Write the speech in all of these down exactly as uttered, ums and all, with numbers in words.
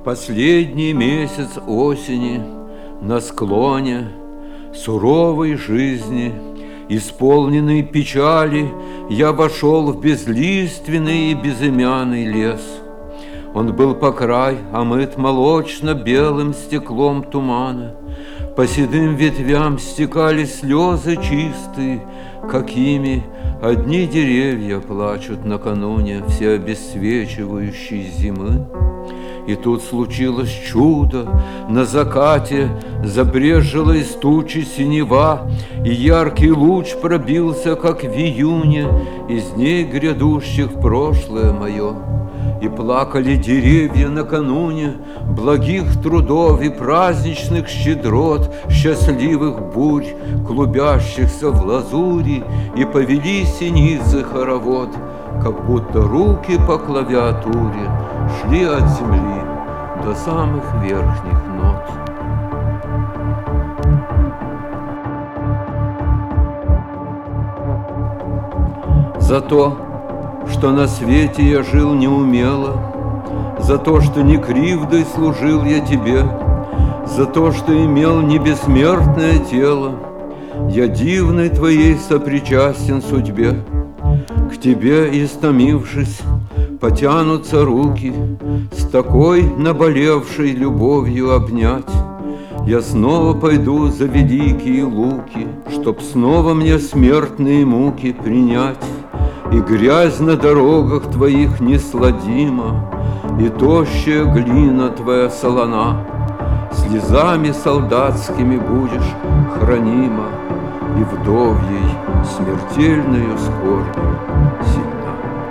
Последний месяц осени на склоне суровой жизни, исполненный печали, я вошел в безлиственный и безымянный лес. Он был по край омыт молочно-белым стеклом тумана. По седым ветвям стекали слезы чистые, какими одни деревья плачут накануне всеобесвечивающей зимы. И тут случилось чудо, на закате забрежила из тучи синева, и яркий луч пробился, как в июне, из дней грядущих в прошлое мое. И плакали деревья накануне благих трудов и праздничных щедрот, счастливых бурь, клубящихся в лазури, и повели синицы хоровод, как будто руки по клавиатуре шли от земли до самых верхних нот. За то, что на свете я жил неумело, за то, что не кривдой служил я тебе, за то, что имел не бессмертное тело, я дивной твоей сопричастен судьбе. К тебе, истомившись, потянутся руки, с такой наболевшей любовью обнять. Я снова пойду за великие луки, чтоб снова мне смертные муки принять. И грязь на дорогах твоих несладима, и тощая глина твоя солона, слезами солдатскими будешь хранима, и вдовьей смертельною скорбью сильна.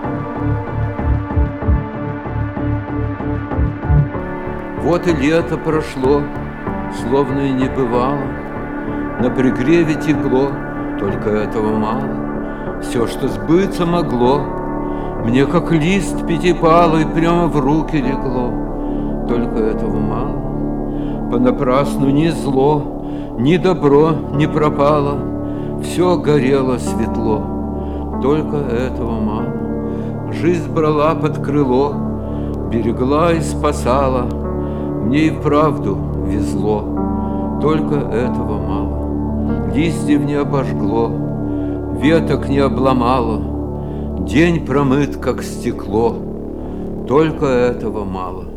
Вот и лето прошло, словно и не бывало, на пригреве тепло, только этого мало. Все, что сбыться могло, мне как лист пятипалый прямо в руки легло, только этого мало. Понапрасну ни зло, ни добро не пропало, все горело светло, только этого мало. Жизнь брала под крыло, берегла и спасала, мне и вправду везло, только этого мало. Листьев не обожгло, веток не обломало, день промыт, как стекло, только этого мало.